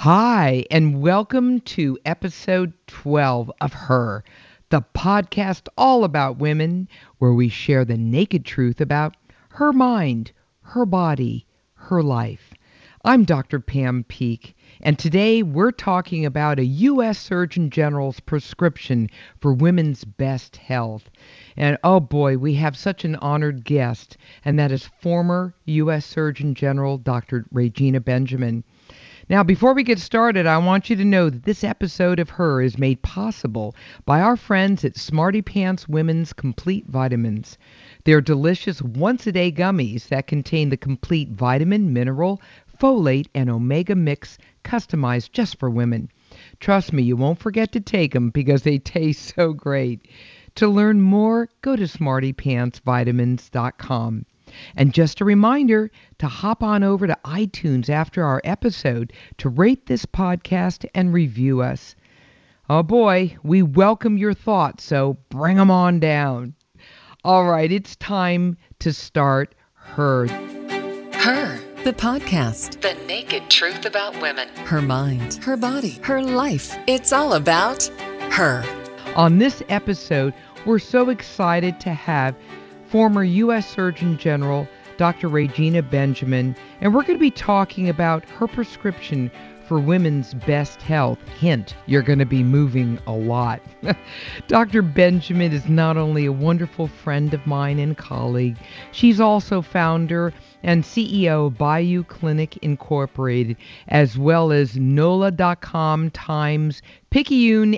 Hi, and welcome to episode 12 of Her, the podcast all about women, where we share the naked truth about her mind, her body, her life. I'm Dr. Pam Peake, and today we're talking about a U.S. Surgeon General's prescription for women's best health. And oh boy, we have such an honored guest, and that is former U.S. Surgeon General Dr. Regina Benjamin. Now, before we get started, I want you to know that this episode of Her is made possible by our friends at Smarty Pants Women's Complete Vitamins. They're delicious once-a-day gummies that contain the complete vitamin, mineral, folate, and omega mix customized just for women. Trust me, you won't forget to take them because they taste so great. To learn more, go to smartypantsvitamins.com. And just a reminder to hop on over to iTunes after our episode to rate this podcast and review us. Oh boy, we welcome your thoughts, so bring them on down. All right, it's time to start Her. Her, the podcast. The naked truth about women. Her mind, her body, her life. It's all about her. On this episode, we're so excited to have former U.S. Surgeon General Dr. Regina Benjamin, and we're going to be talking about her prescription for women's best health. Hint, you're going to be moving a lot. Dr. Benjamin is not only a wonderful friend of mine and colleague, she's also founder and CEO of Bayou Clinic Incorporated, as well as NOLA.com Times Picayune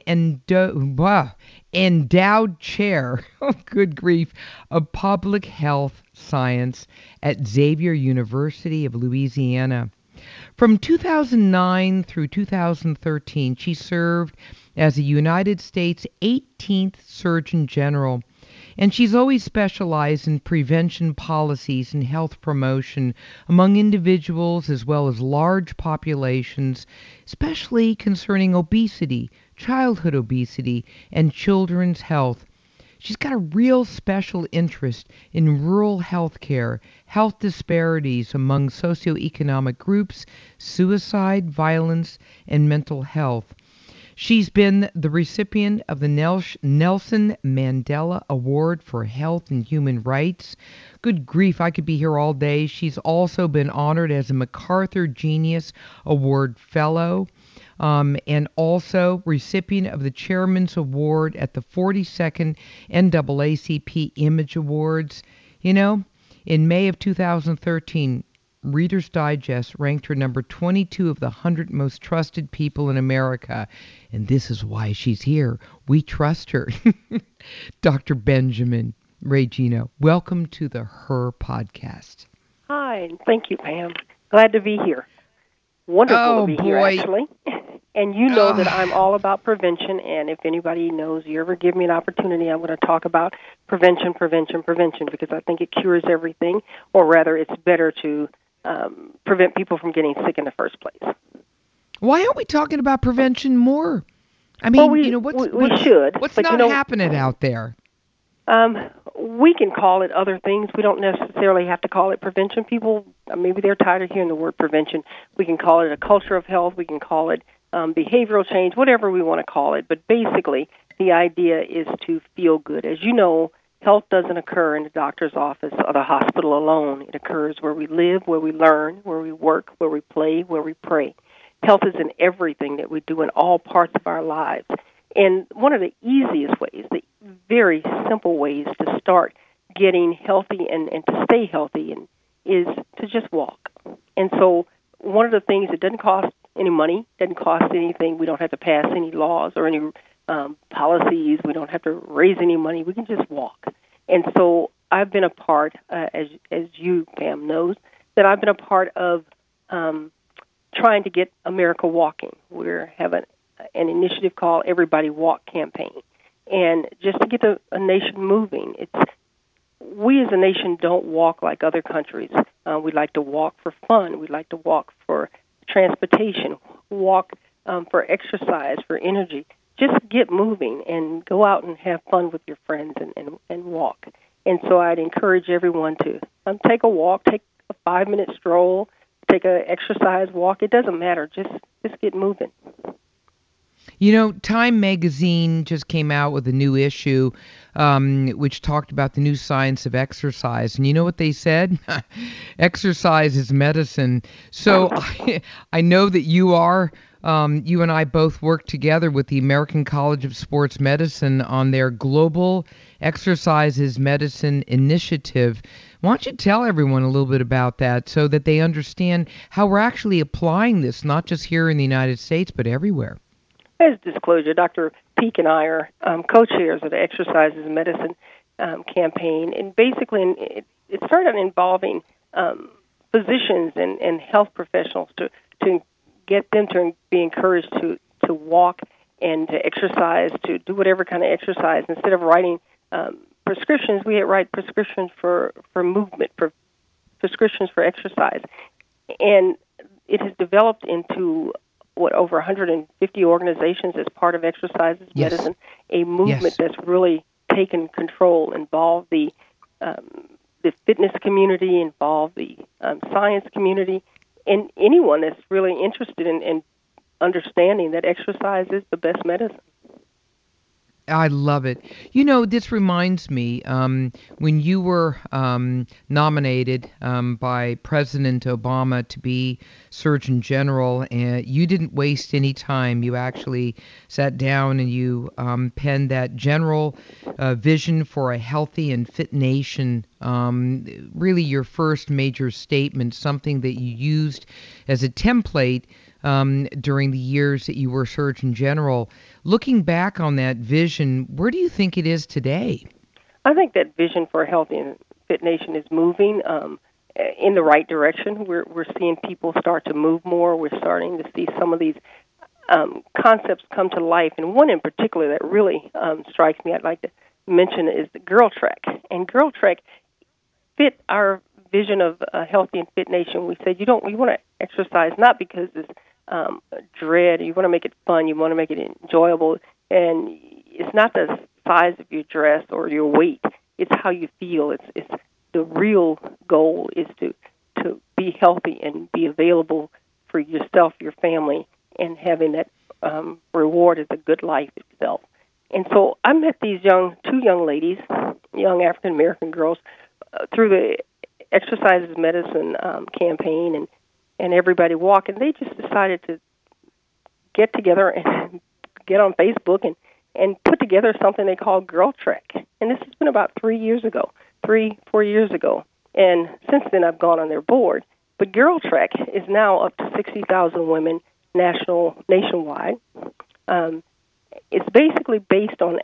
Endowed Chair, good grief, of Public Health Science at Xavier University of Louisiana. From 2009 through 2013, she served as a United States 18th Surgeon General, and she's always specialized in prevention policies and health promotion among individuals as well as large populations, especially concerning obesity, childhood obesity, and children's health. She's got a real special interest in rural health care, health disparities among socioeconomic groups, suicide, violence, and mental health. She's been the recipient of the Nelson Mandela Award for Health and Human Rights. Good grief, I could be here all day. She's also been honored as a MacArthur Genius Award Fellow. And also recipient of the Chairman's Award at the 42nd NAACP Image Awards. You know, in May of 2013, Reader's Digest ranked her number 22 of the 100 most trusted people in America. And this is why she's here. We trust her. Dr. Benjamin, Regina, welcome to the Her podcast. Hi, thank you, Pam. Glad to be here. Wonderful to be here, actually. And you know that I'm all about prevention, and if anybody knows, you ever give me an opportunity, I'm going to talk about prevention, because I think it cures everything, or rather it's better to prevent people from getting sick in the first place. Why aren't we talking about prevention more? I mean, we should. What's not happening out there? We can call it other things. We don't necessarily have to call it prevention. People, maybe they're tired of hearing the word prevention. We can call it a culture of health. We can call it behavioral change, whatever we want to call it. But basically, the idea is to feel good. As you know, health doesn't occur in the doctor's office or the hospital alone. It occurs where we live, where we learn, where we work, where we play, where we pray. Health is in everything that we do in all parts of our lives. And one of the easiest ways, the very simple ways to start getting healthy and to stay healthy is to just walk. And so one of the things that doesn't cost any money, doesn't cost anything, we don't have to pass any laws or any policies, we don't have to raise any money, we can just walk. And so I've been a part, as you, Pam, knows, that I've been a part of trying to get America walking. We're having an initiative called Everybody Walk campaign. And just to get a nation moving, we as a nation don't walk like other countries. We like to walk for fun. We like to walk for transportation, walk for exercise, for energy. Just get moving and go out and have fun with your friends and walk. And so I'd encourage everyone to take a walk, take a 5-minute stroll, take a exercise, walk. It doesn't matter. Just get moving. You know, Time magazine just came out with a new issue, which talked about the new science of exercise. And you know what they said? Exercise is medicine. So I know that you and I both work together with the American College of Sports Medicine on their Global Exercise is Medicine initiative. Why don't you tell everyone a little bit about that so that they understand how we're actually applying this, not just here in the United States, but everywhere? As disclosure, Dr. Peek and I are co-chairs of the Exercise is Medicine campaign, and basically it started involving physicians and health professionals to get them to be encouraged to walk and to exercise, to do whatever kind of exercise. Instead of writing prescriptions, we write prescriptions for movement, for prescriptions for exercise. And it has developed into over 150 organizations as part of Exercise is Medicine, a movement that's really taken control, involved the fitness community, involved the science community, and anyone that's really interested in understanding that exercise is the best medicine. I love it. You know, this reminds me, when you were nominated by President Obama to be Surgeon General, you didn't waste any time. You actually sat down and you penned that general vision for a healthy and fit nation, really your first major statement, something that you used as a template during the years that you were Surgeon General. Looking back on that vision, where do you think it is today? I think that vision for a healthy and fit nation is moving in the right direction. We're seeing people start to move more. We're starting to see some of these concepts come to life. And one in particular that really strikes me, I'd like to mention, is the Girl Trek. And Girl Trek fit our vision of a healthy and fit nation. We said we want to exercise not because it's dread. You want to make it fun. You want to make it enjoyable. And it's not the size of your dress or your weight. It's how you feel. It's the real goal is to be healthy and be available for yourself, your family, and having that reward is a good life itself. And so I met these two young ladies, young African American girls, through the Exercise is Medicine campaign and Everybody Walk, and they just decided to get together and get on Facebook and put together something they call Girl Trek. And this has been about 4 years ago. And since then I've gone on their board. But Girl Trek is now up to 60,000 women nationwide. It's basically based on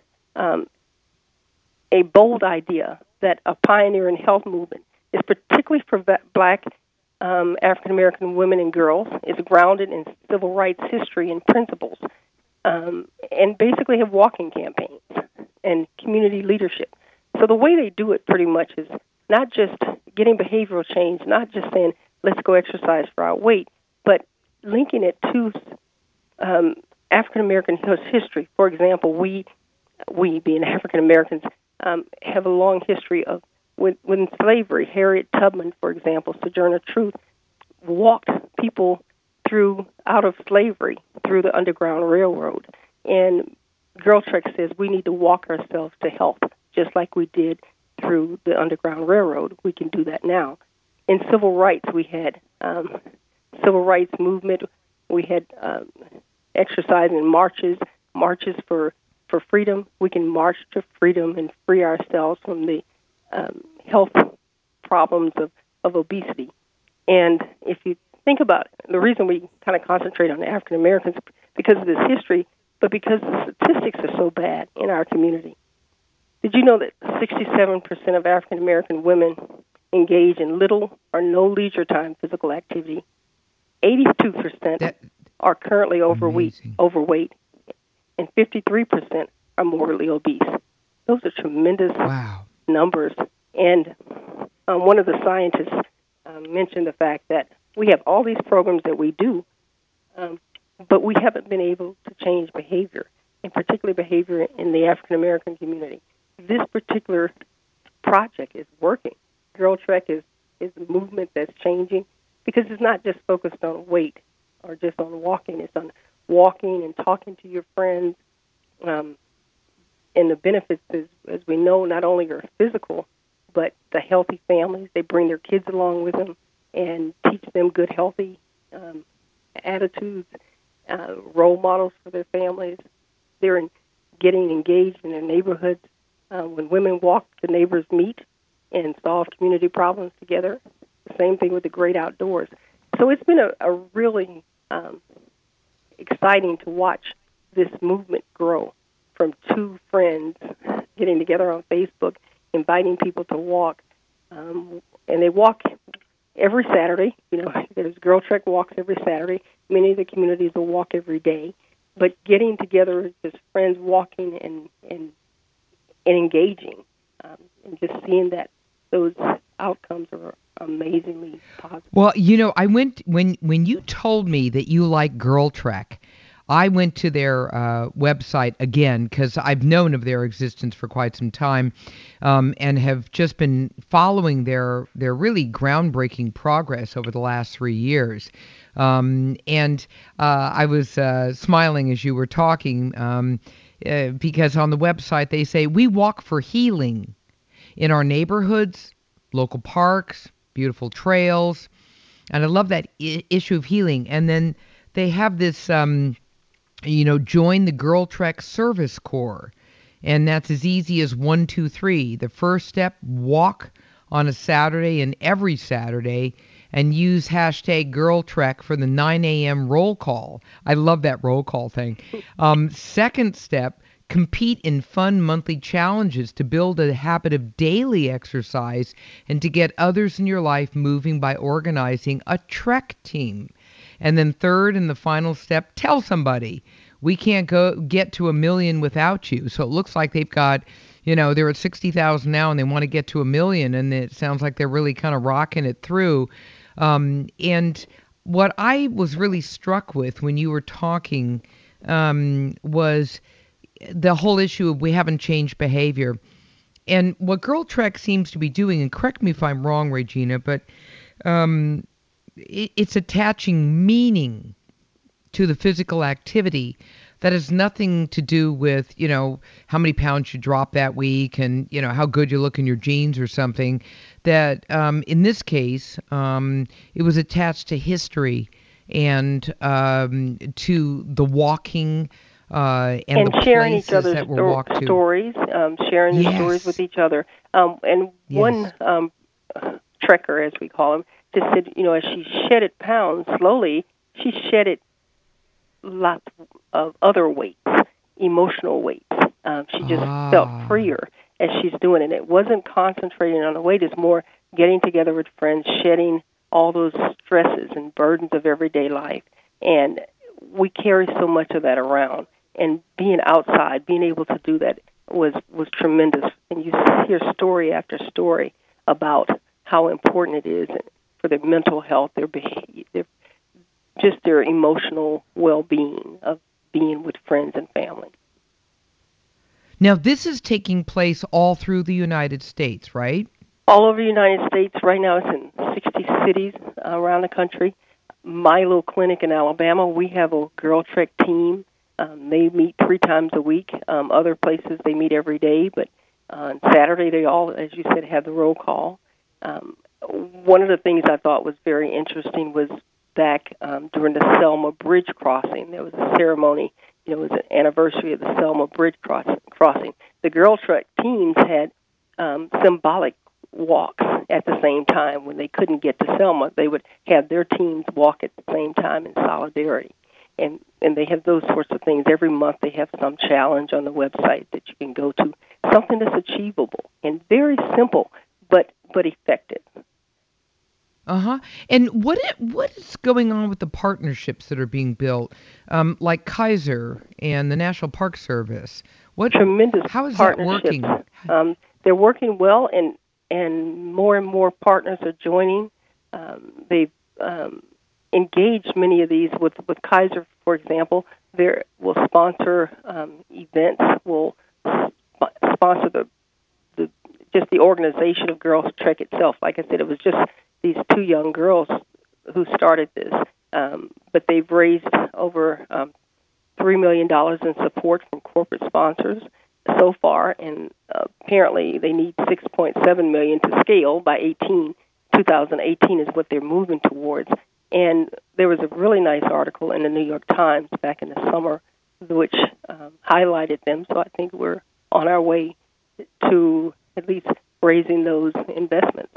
a bold idea that a pioneer in health movement is particularly for Black African-American women and girls, is grounded in civil rights history and principles, and basically have walking campaigns and community leadership. So the way they do it pretty much is not just getting behavioral change, not just saying, let's go exercise for our weight, but linking it to African-American history. For example, we being African-Americans, have a long history of within slavery. Harriet Tubman, for example, Sojourner Truth, walked people out of slavery through the Underground Railroad. And Girl Trek says we need to walk ourselves to health, just like we did through the Underground Railroad. We can do that now. In civil rights, we had civil rights movement. We had exercise and marches for freedom. We can march to freedom and free ourselves from the health problems of obesity. And if you think about it, the reason we kind of concentrate on the African Americans because of this history, but because the statistics are so bad in our community. Did you know that 67% of African American women engage in little or no leisure time physical activity? 82% are currently overweight, and 53% are morbidly obese. Those are tremendous numbers. And one of the scientists mentioned the fact that we have all these programs that we do, but we haven't been able to change behavior, and particularly behavior in the African American community. This particular project is working. Girl Trek is a movement that's changing because it's not just focused on weight or just on walking. It's on walking and talking to your friends. And the benefits, as we know, not only are physical, but the healthy families. They bring their kids along with them and teach them good, healthy attitudes, role models for their families. They're getting engaged in their neighborhoods. When women walk, the neighbors meet and solve community problems together. The same thing with the great outdoors. So it's been a really exciting to watch this movement grow from two friends getting together on Facebook, inviting people to walk. And they walk every Saturday. There's Girl Trek walks every Saturday. Many of the communities will walk every day. But getting together as just friends walking and engaging, and just seeing that those outcomes are amazingly positive. Well, I went when you told me that you like Girl Trek, I went to their website again because I've known of their existence for quite some time, and have just been following their really groundbreaking progress over the last 3 years. And I was smiling as you were talking because on the website they say, we walk for healing in our neighborhoods, local parks, beautiful trails. And I love that issue of healing. And then they have this, join the Girl Trek Service Corps. And that's as easy as 1, 2, 3. The first step, walk on a Saturday and every Saturday, and use hashtag Girl Trek for the 9 a.m. roll call. I love that roll call thing. Second step, compete in fun monthly challenges to build a habit of daily exercise and to get others in your life moving by organizing a Trek team. And then third and the final step, tell somebody. We can't get to 1 million without you. So it looks like they've got, they're at 60,000 now and they want to get to 1 million. And it sounds like they're really kind of rocking it through. And what I was really struck with when you were talking was the whole issue of we haven't changed behavior. And what Girl Trek seems to be doing, and correct me if I'm wrong, Regina, but it's attaching meaning to the physical activity that has nothing to do with, how many pounds you drop that week and, how good you look in your jeans or something. That in this case, it was attached to history and to the walking and the sharing places each other's that were walked to. Stories, sharing the stories with each other. And one trekker, as we call him, just said, as she shedded pounds slowly, she shedded lots of other weights, emotional weights. She just felt freer as she's doing it. It wasn't concentrating on the weight. It's more getting together with friends, shedding all those stresses and burdens of everyday life. And we carry so much of that around. And being outside, being able to do that was tremendous. And you hear story after story about how important it is for their mental health, their behavior, just their emotional well-being of being with friends and family. Now, this is taking place all through the United States, right? All over the United States. Right now it's in 60 cities around the country. My little clinic in Alabama, we have a Girl Trek team. They meet 3 times a week. Other places they meet every day, but on Saturday they all, as you said, have the roll call. One of the things I thought was very interesting was back during the Selma Bridge crossing. There was a ceremony. It was an anniversary of the Selma Bridge crossing. The Girl Trek teams had symbolic walks at the same time. When they couldn't get to Selma, they would have their teams walk at the same time in solidarity. And they have those sorts of things. Every month they have some challenge on the website that you can go to, something that's achievable and very simple, but effective. And what is going on with the partnerships that are being built, like Kaiser and the National Park Service? Tremendous. How is that working? They're working well, and more partners are joining. They've engaged many of these with Kaiser, for example. They will sponsor events. Will sponsor the organization of Girls Trek itself. Like I said, it was just these 2 young girls who started this, but they've raised over $3 million in support from corporate sponsors so far, and apparently they need $6.7 million to scale by 2018 is what they're moving towards. And there was a really nice article in the New York Times back in the summer which highlighted them, so I think we're on our way to at least raising those investments.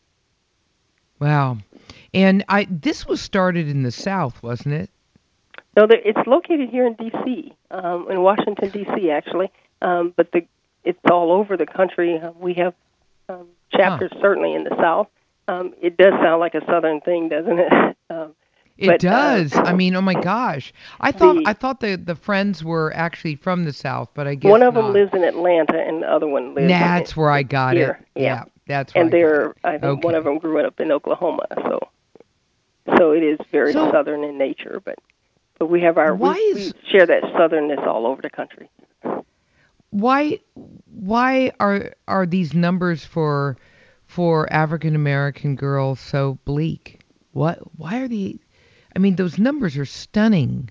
Wow. And this was started in the South, wasn't it? No, it's located here in D.C., in Washington, D.C., actually, but it's all over the country. We have chapters certainly in the South. It does sound like a Southern thing, doesn't it? It does. I mean, oh my gosh! I thought the friends were actually from the South, but I guess one of not. them lives in Atlanta, and the other one lives. That's where I got here. it. Yeah, that's. And I think one of them grew up in Oklahoma, so it is very Southern in nature. But we have we share that Southernness all over the country. Why are these numbers for African American girls so bleak? Why are I mean, those numbers are stunning.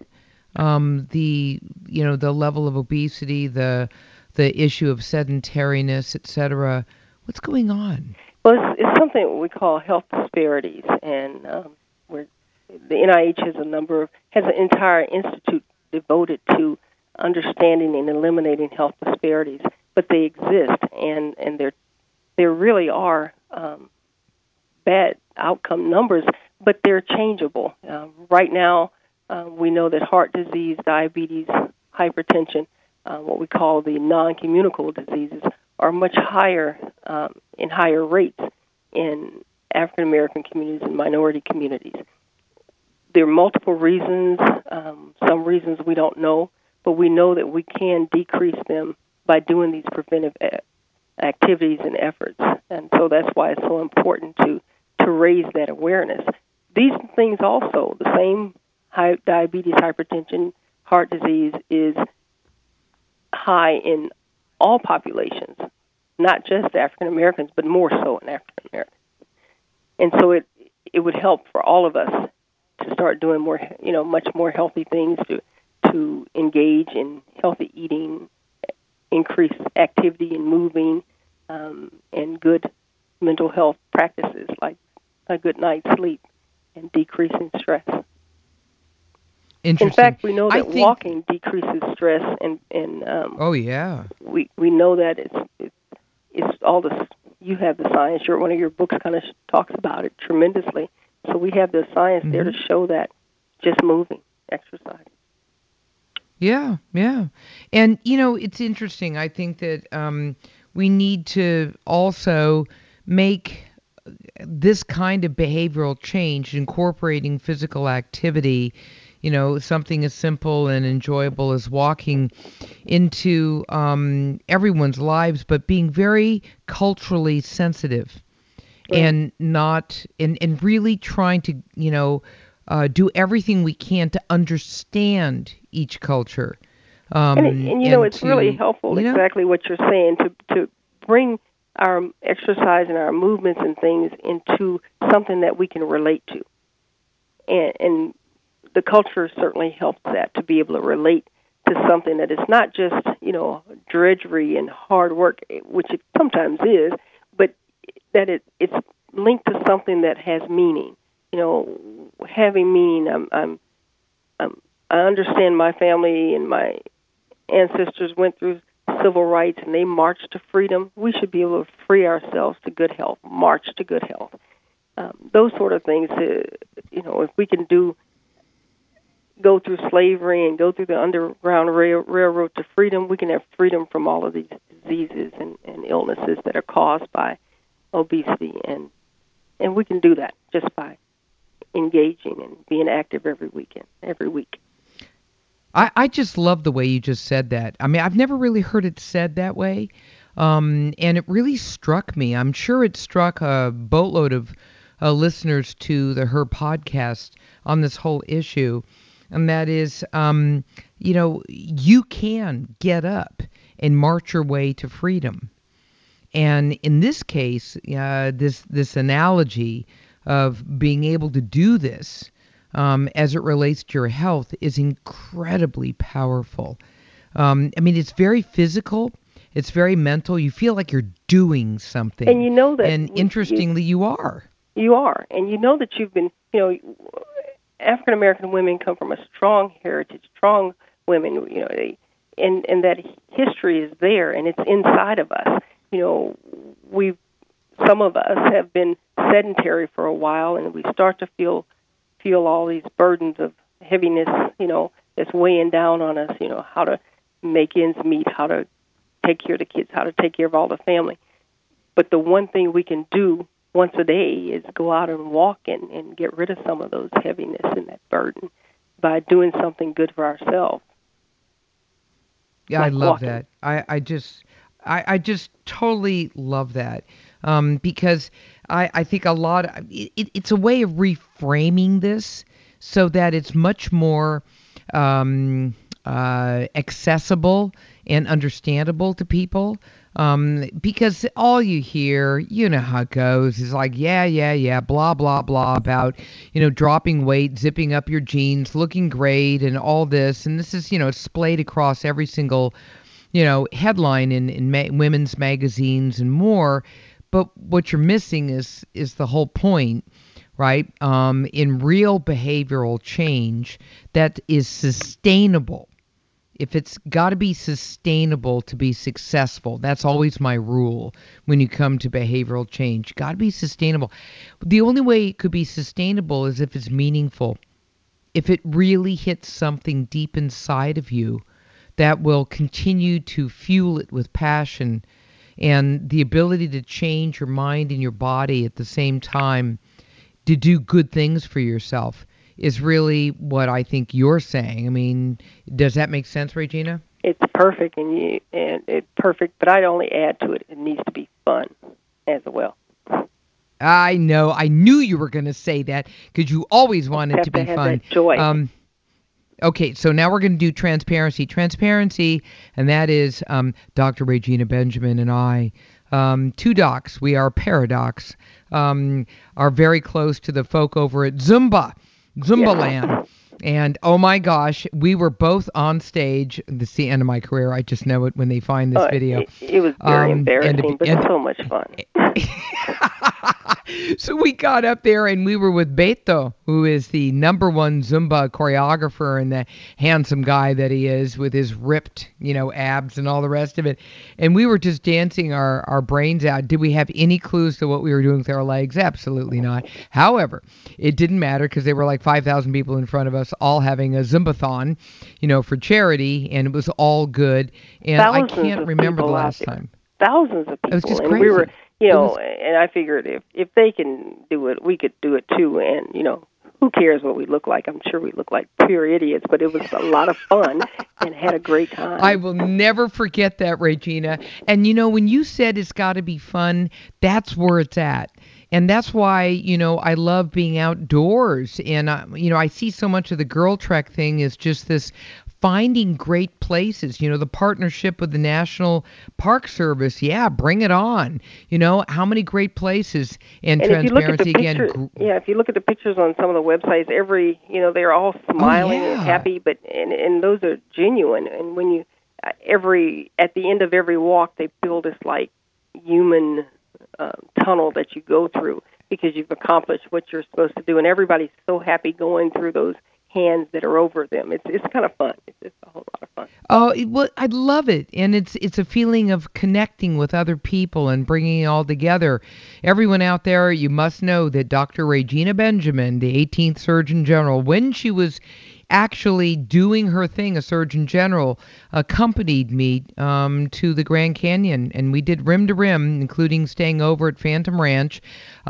The level of obesity, the issue of sedentariness, etc. What's going on? Well, it's something we call health disparities, and where the NIH has an entire institute devoted to understanding and eliminating health disparities. But they exist, and there really are bad outcome numbers, but they're changeable. Right now, we know that heart disease, diabetes, hypertension, what we call the non-communicable diseases, are much higher in higher rates in African American communities and minority communities. There are multiple reasons. Some reasons we don't know, but we know that we can decrease them by doing these preventive activities and efforts. And so that's why it's so important to raise that awareness. These things also, the same diabetes, hypertension, heart disease is high in all populations, not just African Americans, but more so in African Americans. And so it would help for all of us to start doing more, much more healthy things, to engage in healthy eating, increase activity and moving, and good mental health practices like a good night's sleep and decreasing stress. Interesting. In fact, we know that walking decreases stress, and oh yeah, we know that it's all this. You have the science. One of your books kind of talks about it tremendously. So we have the science there to show that just moving, exercise. Yeah. And, it's interesting. I think that we need to also make this kind of behavioral change, incorporating physical activity, something as simple and enjoyable as walking, into everyone's lives, but being very culturally sensitive. Right. And not and really trying to do everything we can to understand each culture. It's really helpful, exactly what you're saying, to bring our exercise and our movements and things into something that we can relate to. And the culture certainly helps that, to be able to relate to something that is not just, drudgery and hard work, which it sometimes is, but that it's linked to something that has meaning. Having meaning. I understand my family and my ancestors went through civil rights and they marched to freedom. We should be able to free ourselves to good health, march to good health. Those sort of things, if we can go through slavery and go through the Underground Railroad to freedom, we can have freedom from all of these diseases and illnesses that are caused by obesity. And we can do that just by engaging and being active every week. I just love the way you just said that. I mean, I've never really heard it said that way, and it really struck me. I'm sure it struck a boatload of listeners to her podcast on this whole issue, and that is, you can get up and march your way to freedom. And in this case, this analogy of being able to do this as it relates to your health is incredibly powerful. I mean, it's very physical. It's very mental. You feel like you're doing something. And you know that. And interestingly, you are. You are. And you know that you've been, African American women come from a strong heritage, strong women, and that history is there and it's inside of us. Some of us have been sedentary for a while, and we start to feel all these burdens of heaviness, that's weighing down on us, how to make ends meet, how to take care of the kids, how to take care of all the family. But the one thing we can do once a day is go out and walk and get rid of some of those heaviness and that burden by doing something good for ourselves. Yeah, like I love walking. that. I just totally love that. Because I think a lot it's a way of reframing this so that it's much more accessible and understandable to people. Because all you hear, you know how it goes, is like, yeah, blah, blah, blah about, dropping weight, zipping up your jeans, looking great, and all this. And this is, splayed across every single, headline in women's magazines and more. But what you're missing is the whole point, right? In real behavioral change that is sustainable. If it's got to be sustainable to be successful, that's always my rule when you come to behavioral change. Got to be sustainable. The only way it could be sustainable is if it's meaningful. If it really hits something deep inside of you that will continue to fuel it with passion and the ability to change your mind and your body at the same time to do good things for yourself is really what I think you're saying. I mean, does that make sense, Regina? It's perfect, and it's perfect. But I'd only add to it. It needs to be fun as well. I know. I knew you were going to say that because you always wanted to be have fun. That joy. Okay, so now we're going to do transparency. Transparency, and that is Dr. Regina Benjamin and I. Two docs. We are Paradox. Are very close to the folk over at Zumba Land. And oh my gosh, we were both on stage. This is the end of my career. I just know it when they find this video. It was very embarrassing, but so much fun. So we got up there and we were with Beto, who is the #1 Zumba choreographer and the handsome guy that he is with his ripped, abs and all the rest of it. And we were just dancing our brains out. Did we have any clues to what we were doing with our legs? Absolutely not. However, it didn't matter because there were like 5,000 people in front of us all having a Zumbathon, for charity, and it was all good. And Thousands I can't remember the last time. Thousands of people. It was just and crazy. We were, and I figured if they can do it, we could do it too. And, who cares what we look like? I'm sure we look like pure idiots, but it was a lot of fun and had a great time. I will never forget that, Regina. And, when you said it's got to be fun, that's where it's at. And that's why, I love being outdoors. And, I see so much of the Girl Trek thing is just this finding great places, the partnership with the National Park Service. Yeah, bring it on. How many great places and transparency again. If you look at the pictures on some of the websites, they're all smiling and happy, but and those are genuine. And when you at the end of every walk, they build this like human tunnel that you go through because you've accomplished what you're supposed to do, and everybody's so happy going through those hands that are over them. It's kind of fun. It's a whole lot of fun. Oh, well, I love it, and it's a feeling of connecting with other people and bringing it all together. Everyone out there, you must know that Dr. Regina Benjamin, the 18th Surgeon General, when she was actually doing her thing, a Surgeon General, accompanied me to the Grand Canyon, and we did rim to rim, including staying over at Phantom Ranch,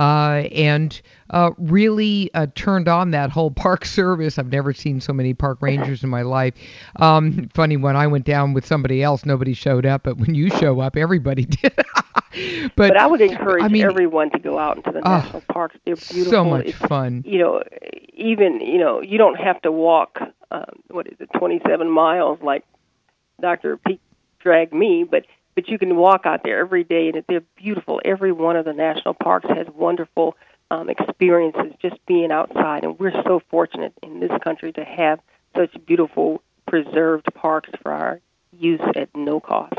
and really turned on that whole park service. I've never seen so many park rangers in my life. Funny, when I went down with somebody else, nobody showed up, but when you show up, everybody did. But I would encourage everyone to go out into the national parks. They're beautiful. So much fun. Even you don't have to walk 27 miles like Dr. Pete dragged me, but you can walk out there every day, and they're beautiful. Every one of the national parks has wonderful experiences just being outside. And we're so fortunate in this country to have such beautiful preserved parks for our use at no cost.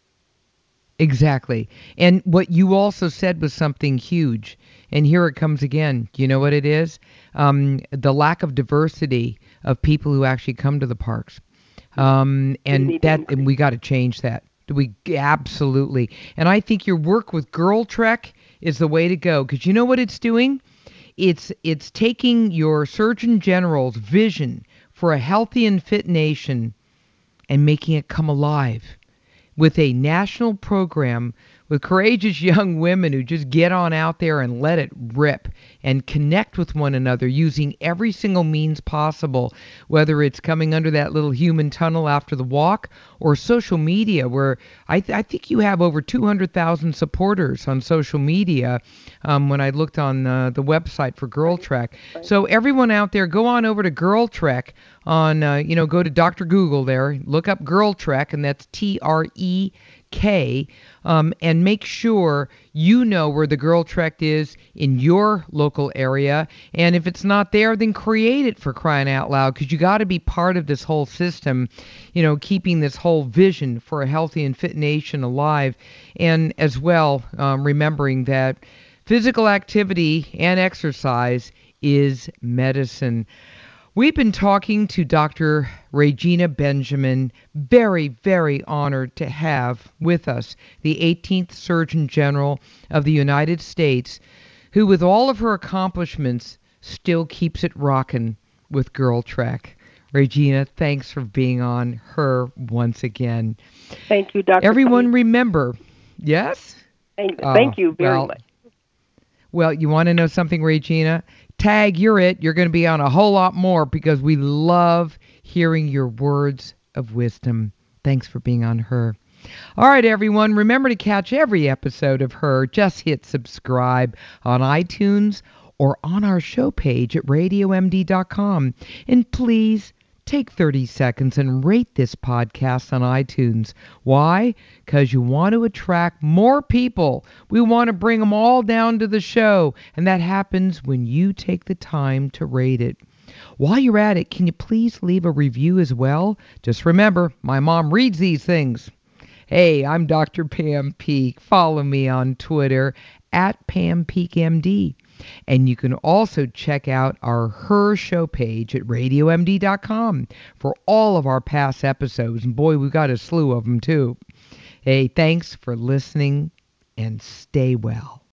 Exactly. And what you also said was something huge. And here it comes again. You know what it is? The lack of diversity of people who actually come to the parks. And we got to change that. We absolutely. And I think your work with Girl Trek is the way to go, because you know what it's doing? It's taking your Surgeon General's vision for a healthy and fit nation and making it come alive with a national program with courageous young women who just get on out there and let it rip and connect with one another using every single means possible, whether it's coming under that little human tunnel after the walk or social media, where I think you have over 200,000 supporters on social media when I looked on the website for Girl Trek. So everyone out there, go on over to Girl Trek on, go to Dr. Google there, look up Girl Trek, and that's TREK, and make sure you know where the Girl Trek is in your local area. And if it's not there, then create it, for crying out loud, because you got to be part of this whole system, keeping this whole vision for a healthy and fit nation alive. And as well, remembering that physical activity and exercise is medicine. We've been talking to Dr. Regina Benjamin, very, very honored to have with us the 18th Surgeon General of the United States, who with all of her accomplishments still keeps it rockin' with Girl Trek. Regina, thanks for being on her once again. Thank you, Dr. Everyone remember, yes? Thank you very much. Well, you want to know something, Regina? Tag, you're it. You're going to be on a whole lot more because we love hearing your words of wisdom. Thanks for being on Her. All right, everyone. Remember to catch every episode of Her. Just hit subscribe on iTunes or on our show page at radiomd.com. And please take 30 seconds and rate this podcast on iTunes. Why? Because you want to attract more people. We want to bring them all down to the show, and that happens when you take the time to rate it. While you're at it, can you please leave a review as well? Just remember, my mom reads these things. Hey, I'm Dr. Pam Peak. Follow me on Twitter at PamPeakMD. And you can also check out our Her show page at radiomd.com for all of our past episodes. And boy, we've got a slew of them too. Hey, thanks for listening and stay well.